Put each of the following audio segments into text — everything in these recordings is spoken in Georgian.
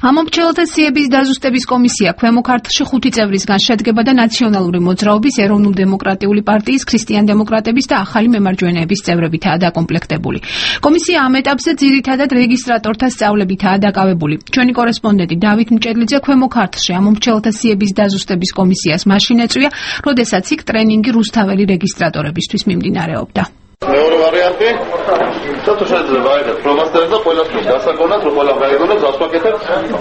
ამომრჩეველთა სიების დაზუსტების კომისია ქვემო ქართლში 5 წევრისგან შედგება და ნაციონალური მოძრაობის, ეროვნულ-დემოკრატიული პარტიის, ქრისტიან-დემოკრატების და ახალი მემარჯვენეების წევრებითაა დაკომპლექტებული. კომისია ამ ეტაპზე ძირითადად რეგისტრატორთა სწავლებითაა დაკავებული. ჩვენი კორესპონდენტი დავით მჭედლიძე ქვემო ქართლში ამომრჩეველთა სიების დაზუსტების კომისიას მაშინ ეწვია, როდესაც იქ ტრენინგი რუსთაველი რეგისტრატორებისთვის მიმდინარეობდა. მეორე ვარიანტი თუ შეიძლება აიღეთ პრომასტერს და ყველასთვის გასაგონად რომ ყველა გაიგონოს გასვაკეთებ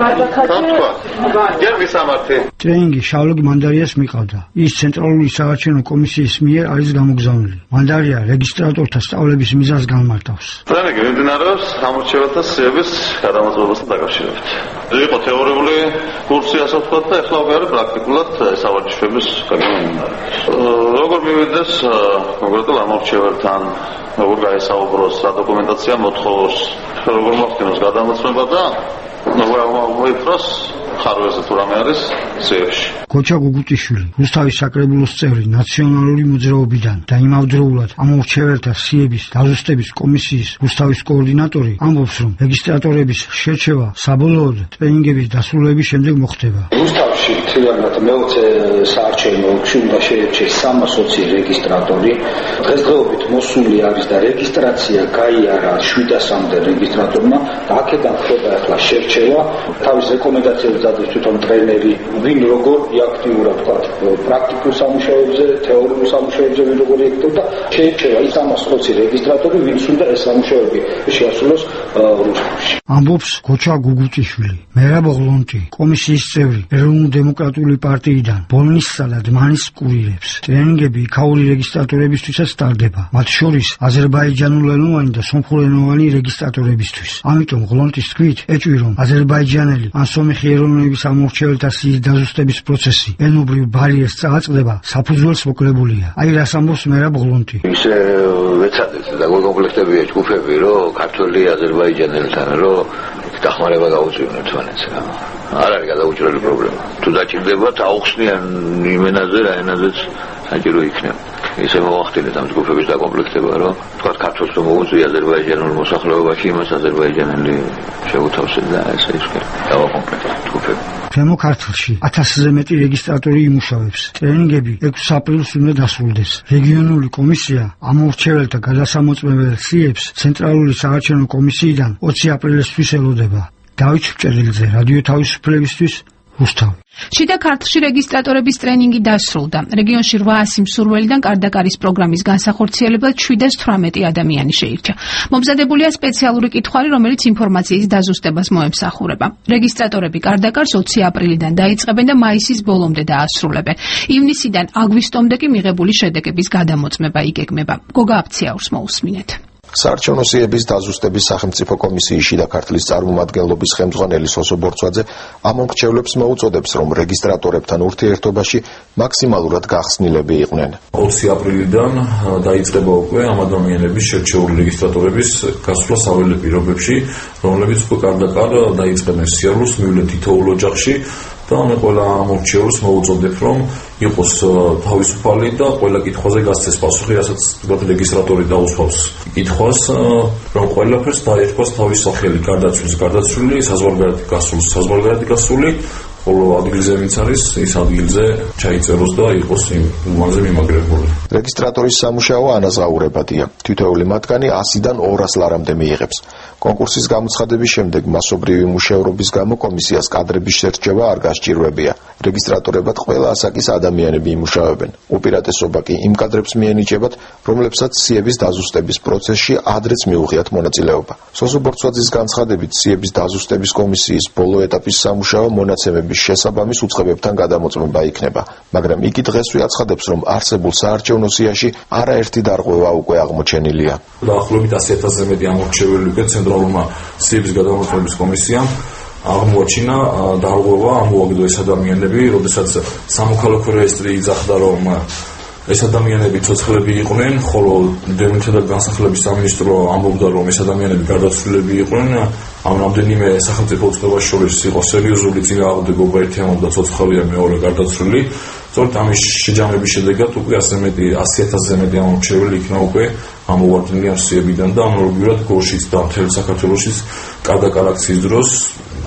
გერ ვისამართი ტრენინგი შავლოგი მანდარიას მიყავდა. ის ცენტრალური საარჩევნო კომისიის მიერ არის გამოგზავნილი. მანდარია რეგისტრატორთა სწავლების მიზანს განმარტავს. ტრენინგი მიმდინარეობს ამორჩეველთა სიების გადამოწყებასთან დაკავშირებით. იყო თეორიული კურსი ასე ვთქვათ და ახლა უკვე არის პრაქტიკულად სავარჯიშოების გამომდინარე. როგორ მივიდეს კონკრეტულ ამორჩეველთან როგორ გაესაუბროს, რა დოკუმენტაცია მოთხოვოს, როგორ მოხდინოს გადამოწმება და როგორ მოიფროს ხარვეზე თუ რამე არის სიებში. გოჩა გუგუტიშვილი, რუსთავის საკრებულოს წევრი ნაციონალური მოძრაობიდან და იმავდროულად ამორჩეველთა სიების დაზუსტების კომისიის რუსთავის კოორდინატორი ამბობს, რომ რეგისტრატორების შერჩევა საბოლოოდ ტრენინგების დასრულების შემდეგ მოხდება. რუსთავში თლიანად მეოცე საარჩევნო ოლქში უნდა შეერჩეს 320 რეგისტრატორი. დღესდღეობით მოსული არის და რეგისტრაცია გაიარა 700-მდე რეგისტრატორმა და აქედან ხდება ახლა შერჩევა. თავის რეკომენდაციებს დადის თვითონ ტრენერი, ვინ როგორ აქტიურად ვთქვათ, პრაქტიკულ სამუშაოებზე, თეორიულ სამუშაოებზე ვინ როგორ აქტიურობდა, შეერჩევა ის 320 რეგისტრატორი, ვინც უნდა ეს სამუშაოები შეასრულოს რუსთავში. ამბობს გოჩა გუგუტიშვილი. მერაბ ოღლონტი, კომისიის წევრი, ეროვნულ-დემოკრატიული პარტიიდან ბოლნისსა და დმანის კურირებს. ტრენინგები იქაური რეგისტრატორებისთვისაც ტარდება, მათ შორის აზერბაიჯანულენოვანი და სომხურენოვანი რეგისტრატორებისთვის. ამიტომ ოღლონტის თქმით, ეჭვი რომ აზერბაიჯანელი ან სომეხი ეროვნების ამორჩეველთა სიის დაზუსტების პროცესი ენობრივ ბარიერს წააწყდება, საფუძველს მოკლებულია. აი რას ამბობს მერაბ ოღლონტი. ისე ვეცადეთ და გაკომპლექტებია ჯგუფები, რომ ქართველი აზერბაიჯანელთან რომ დახმარება გაუწივნოთ თვალეთს. არ არის გადაუჭრელი პრობლემა. თუ დაჭირდებათ აუხსნიან იმ ენაზე, რა ენაზეც საჭირო იქნება. ისე მოახდინეთ ამ ჯგუფების დაკომპლექტება, რომ თქვათ ქართველს რომ მოუწია აზერბაიჯანულ მოსახლეობაში, იმას აზერბაიჯანელი შეუთავსეთ და ესე ისე დავაკომპლექტოთ ჯგუფები. ქვემო ქართლში 1000-ზე მეტი რეგისტრატორი იმუშავებს. ტრენინგები 6 აპრილს უნდა დასრულდეს. რეგიონული კომისია ამორჩეველთა გადასამოწმებელ სიებს ცენტრალური საარჩევნო კომისიიდან 20 აპრილისთვის ელოდება. დავით მჭედლიძე, რადიო თავისუფლებისთვის, რუსთავი. შიდა ქართლში რეგისტრატორების ტრენინგი დასრულდა. რეგიონში 800 მსურველიდან კარდაკარის პროგრამის განსახორციელებლად 718 ადამიანი შეირჩა. მომზადებულია სპეციალური კითხვარი, რომელიც ინფორმაციის დაზუსტებას მოემსახურება. რეგისტრატორები კარდაკარს 20 აპრილიდან დაიწყებენ და მაისის ბოლომდე დაასრულებენ. ივნისიდან აგვისტომდე კი მიღებული შედეგების გადამოწმება იგეგმება. გოგა აფციაურს მოусმინეთ. საარჩევნო სიების დაზუსტების სახელმწიფო კომისიის შიდა ქართლის წარმომადგენლობის ხელმძღვანელი სოსო ბორცვაძე ამომრჩევლებს მოუწოდებს, რომ რეგისტრატორებთან ურთიერთობაში მაქსიმალურად გახსნილები იყვნენ. 20 აპრილიდან დაიწყება უკვე ამ ადამიანების შერჩეული რეგისტრატორების გასვლა საველე პირობებში, რომლებიც უკვე კარდაკარ დაიწყებენ სიარულს მივლენ თითოეულ ოჯახში. და მე ყველა ამორჩეულს მოუწოდებ, რომ იყოს თავისუფალი და ყველა კითხვაზე გასცეს პასუხი, რასაც რეგისტრატორი დაუსვავს კითხვას, რომ ყველაფერს დაერქვას თავის სახელი, გარდაცვლილი, საზღვარგარეთი გასული, ხოლო ადგილზე ვინც არის, ის ადგილზე ჩაიწეროს და იყოს იმ უბანზე მიმაგრებული. რეგისტრატორის სამუშაო ანაზღაურებადია. თითოეული მათგანი 100-დან 200 ლარამდე მიიღებს. კონკურსის გამოცხადების შემდეგ მასობრივი მუშაობების გამო კომისიას კადრების შერჩევა არ გასჭირვებია. რეგისტრატორებად ყველა ასაკის ადამიანები იმუშავებენ. უპირატესობა კი იმ კადრებს მიენიჭებათ, რომლებსაც სიების დაზუსტების პროცესში ადრეც მიუღიათ მონაწილეობა. სოსო ბორცვაძის განცხადებით, სიების დაზუსტების კომისიის ბოლო ეტაპის სამუშაო მონაცემების შესაბამის უწყებებთან გადამოწმება იქნება, მაგრამ იგი დღესვე აცხადებს, რომ არსებულ საარჩევნო სიაში არაერთი დარღვევა უკვე აღმოჩენილია. დაახლოებით 100,000-ზე მეტი ამორჩეველი უკვე ცენტრალურმა სიების გადამოწმების კომისიამ აღმოაჩინა დარღვევა, ამოაგდო ეს ადამიანები, როდესაც სამოქალაქო რეესტრი იძახდა, რომ ეს ადამიანები ცოცხლები იყვნენ, ხოლო დევნილთა და განსახლების სამინისტრო ამბობდა, რომ ეს ადამიანები გარდაცვლილები იყვნენ. ამ რამდენიმე სახელმწიფო უწყებას შორის იყო სერიოზული წინააღმდეგობა, ერთი ამბობდა ცოცხალია, მეორე გარდაცვლილი. სწორედ ამის შეჯამების შედეგად უკვე 100,000-ზე მეტი ამორჩეველი იქნა უკვე ამოვარდნილი ამ სიებიდან და ანალოგიურად გორშიც და მთელ საქართველოშიც კარდაკარ აქციის დროს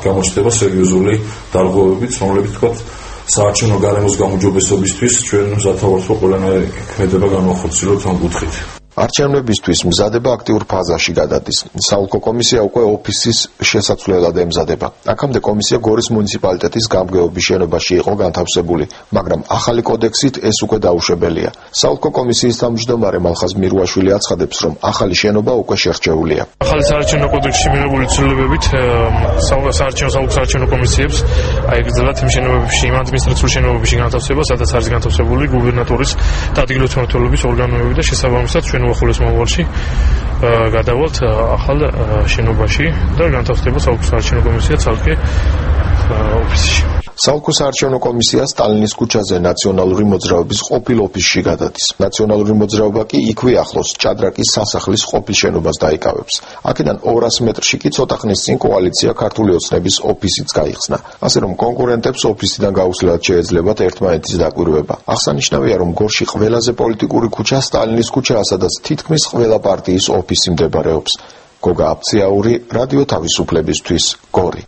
გამოჩნდება სერიოზული დარღვევებით, რომლებიც თქვათ საარჩევნო გარემოს გამოჯობესობისთვის ჩვენ მზათავართ, რომ ყველანაირი ქმედება განვახორციელოთ ამ კუთხით. არჩევნებისთვის მზადება აქტიურ ფაზაში გადადის. საოლქო კომისია უკვე ოფისის შესაძლებლად ემზადება. აქამდე კომისია გორის მუნიციპალიტეტის გამგეობის შენობაში იყო განთავსებული, მაგრამ ახალი კოდექსით ეს უკვე დაუშვებელია. საოლქო კომისიის თავმჯდომარე მალხაზ მირუაშვილი აცხადებს, რომ ახალი შენობა უკვე შერჩეულია. ახალი საარჩევნო კოდექსში მიღებული ცვლილებებით საარჩევნო კომისიებს აიგრძელათ იმ შენობებში, იმ ადმინისტრაციულ შენობებში განთავსება, სადაც არის განთავსებული გუბერნატორის და ადგილმმართველობის ორგანოები და შესაბამისად ჩვენ უახლოეს მომავალში გადავალთ ახალ შენობაში და განთავსდება საოლქო საარჩევნო კომისია ცალკე ოფისში. საოლქო საარჩევნო კომისია სტალინის ქუჩაზე ნაციონალური მოძრაობის ყოფილ ოფისში გადადის. ნაციონალური მოძრაობა კი იქვე ახლოს ჭადრაკის სასახლის ყოფილ შენობას დაიკავებს. აქედან 200 მეტრში კი ცოტა ხნის წინ კოალიცია ქართული ოცნების ოფისიც გაიხსნა. ასე რომ კონკურენტებს ოფისიდან გაუცლელად შეეძლებათ ერთმანეთის დაკვირვება. აღსანიშნავია, რომ გორში ყველაზე პოლიტიკური ქუჩა სტალინის ქუჩაა, სადაც თითქმის ყველა პარტიის ოფისი მდებარეობს. გოგა აფციაური, რადიო თავისუფლებისთვის, გორი.